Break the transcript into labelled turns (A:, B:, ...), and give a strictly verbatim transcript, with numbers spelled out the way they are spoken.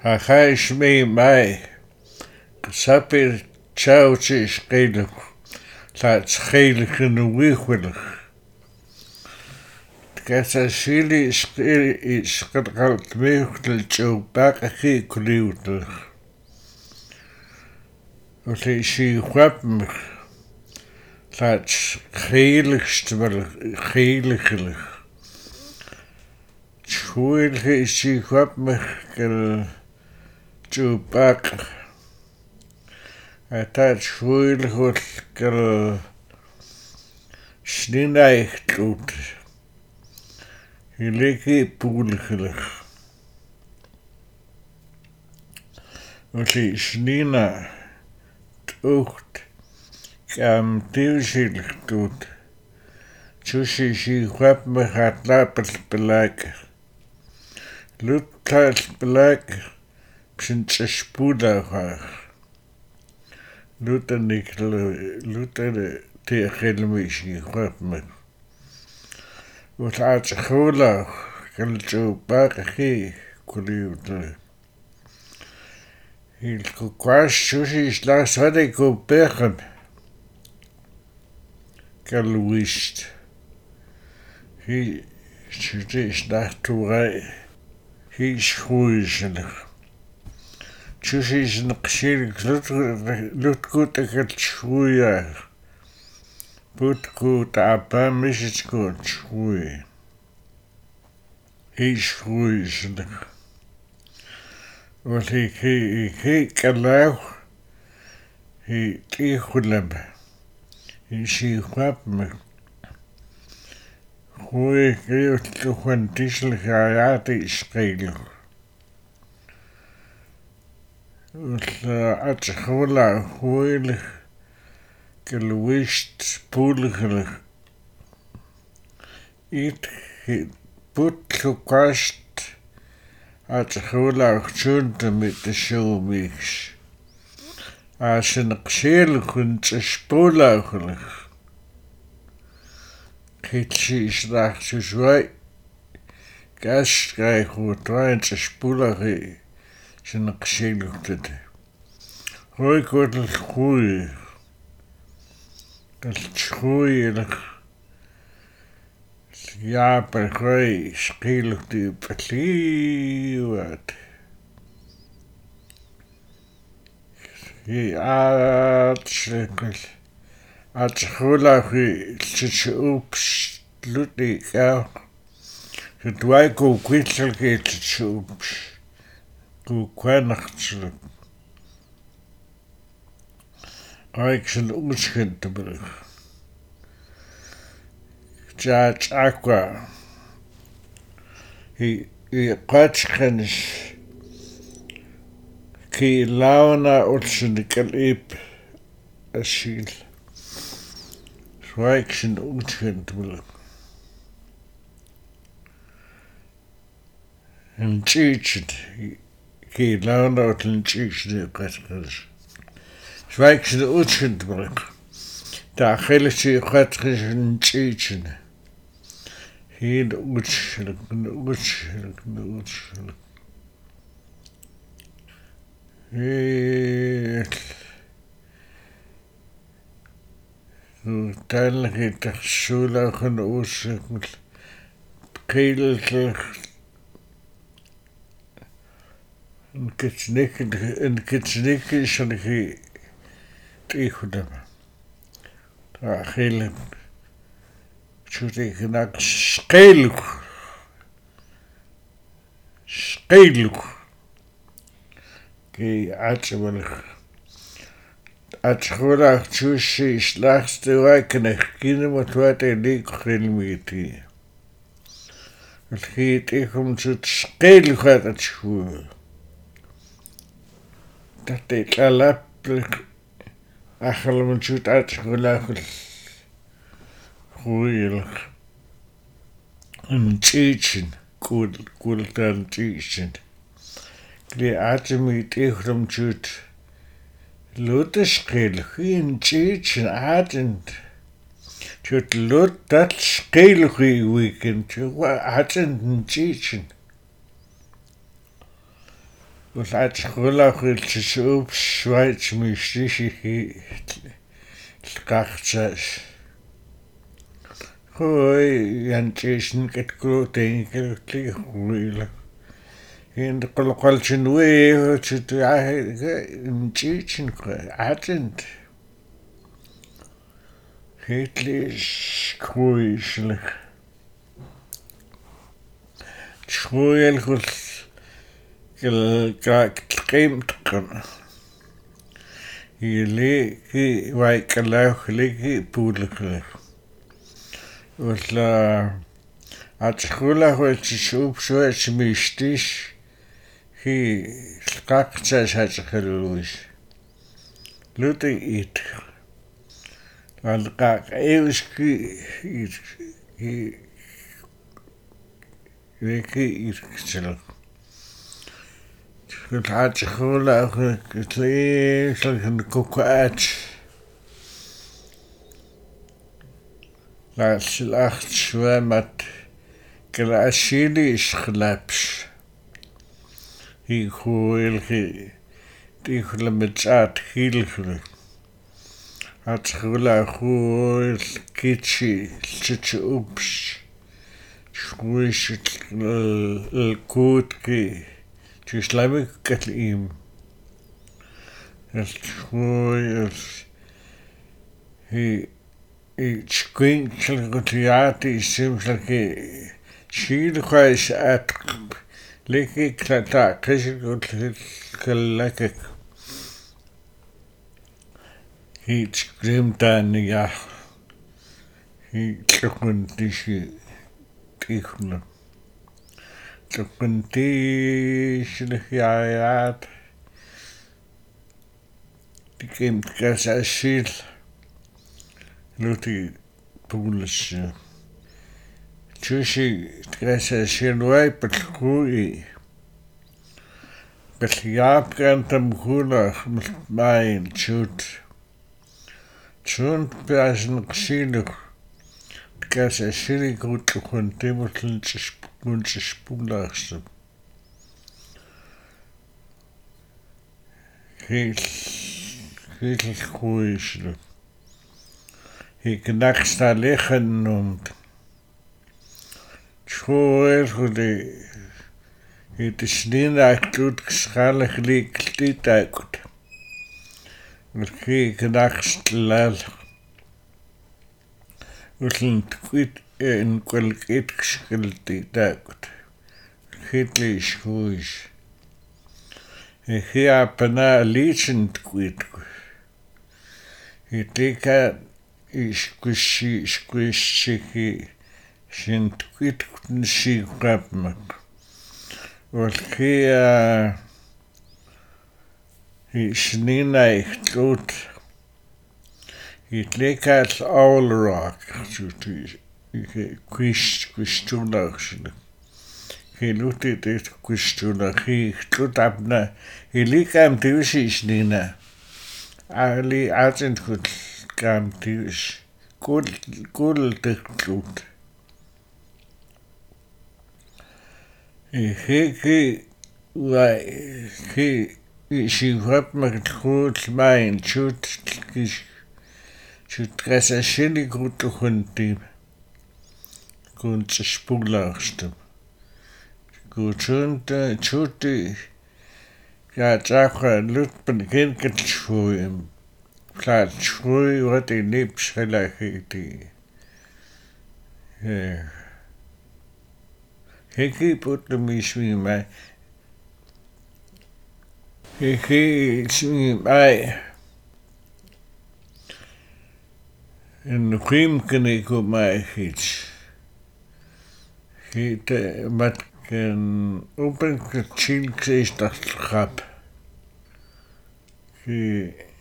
A: Ha chais mi mai. Sapir chauchi schelig. Laat schelig in de wiegwillig. Kasa sili schelig is gedalt meugdel tjo bakken ge klieutel. Als ik zie gwap me. Laat scheligst wel scheligelig. Schweilig is zie gwap me kel tjo bakken. Het schweilig wordt kel sneeuwig doet. Je lekker poeligelig. Als ik sneeuw oogt, kam deelzielig doet. Tussen zie gwap me gaat lapers beleiken. Luchthuis beleiken, zijn ze spoedig haar. Lutten ik lutten tegen me zie gwap me. Wat uit de goorlag, kan het zo bakken gee, kulieuwde. Heel gekwaas, tussen is laatst had ik op bergen. Kalwist. Hij is naar toerij. Hij is groeizelig. Tussen is een geschiedenis luchtgoed en het schroeien. Boetgoed, apa, misjesgoed, schroeien. Hij is groeizelig. Want ik ik kan nou. Hij tegenlem. Hij zie gwap me. Goeie kreeg toch een dieselige hayate schelen. Want uit de gola goeilig. Gelwist spoeligelig. Iets put gekast. Uit de gola gezonde met de showmix. Als een xelig en spoeligelig. Kitsi is daar zo zwaai. Gas krijgen hoe het wijn te spoelig zijn xelig te doen. Hoi wordt het groeien. Het groeielig. Ja, per gooi, schelig die partiewat. Ja, het schelig. Als schooldag zit je op sluiting ja. Het wij ko kwitsel gaat het je op. Ko kwanachtelijk. Ik zijn onschend te brengen. Judge Aqua. Hij hij kwatschennis. Ki launa olsen kalip asiel. Zwaik zijn onschend te brengen. En tjietjen. Ki launa olsen tjietjen kwatschennis. Zwaik zijn onschend te brengen. Daar geldt je kwatschennis en tjietjen. Heel onschelijk, onschelijk, onschelijk. Heel. Uiteindelijk heeft het zo lang een oorzaak met keeltig. Een kitsnikken, een kitsnikken is een ge tegennemen. Daar gele. Zo tegen dat schelig. Schelig. Kijk, uitzwelig. Uitschollig, tjusje, slagste wijken, kinderen, wat wat er niet geen meer te. Het gaat echt om zo'n schelig uit het school. Dat ik al heb, achterlijk een zo'n uitschollig. Goeielig. Een tjietje, koel, koel dan tjietje. Die atem met echt om zo'n loteschelig, geen tjietje atend. Zo'n lot dat schelig weekend, atend een tjietje. улаатсқулаақуилсисууп Schweiz мистисихи лқарцаас хой янчишн кэткуутенгилутли хуила ин қолоқалчинуэ чутаа имчичин аатент хэтлиш круишлэх чуэлхул гэл гактэмтгэн или ки вайкалахлиги пуулэхлэх улла атхулахуэлчисуупсуас мистиш хи лқақцаасаатерлуис лути ит алқа эвски и веки ирксэл кулаатхулахуэлчи сэн кукаат ласлахчвамат клашили схлапс и хуэлхи тихлэмцаат хилхлэ атхулахуэл кичи чичупс шуишит кутки числамик катлим эсхуэл и и чкинчлгутиати симслаки шилхайс ат леки клата кэшгутлэкэк хич гримтания хи тлэкүнтиши тихна тлэкүнтишлэхяят тикэм касашил лути пулш чуши касашилвай пэлхуи бэлхяап гантам хула майн чут чун пяшн ксилэх касашили гутлхэн тэмэрлэн чишпунчиш пулаарс хил хил хуишлэ ik nachtsta liggen noemt. Schoolgoede. Het is niet dat het geschalig ligt dit uit. Ik nachtsta lal. Het ligt goed in kwaliteit geschild dit uit. Het is goed. Ik heb een liedje kwijt. Het is Ишкуши ишкушики шинтвит шиграпмак волхия ишнинайхтут итлекал аулрак чути квиш квистулахшин хилути тэт квистулахи тутапна иликам тившишнина али атентхут kam tius kul kul teklut e he wa he she hat mir gut mein chut chut resacheli gut hundi gut spulachst gut und chuti ja tsakha lut begin ket chuim Klaar, schoei wat in nips gelagiti. Ja. Ik put de mismi mij. Ik ismi mij. En krim kan ik op mij iets. Het met een open kachilk is dat grap.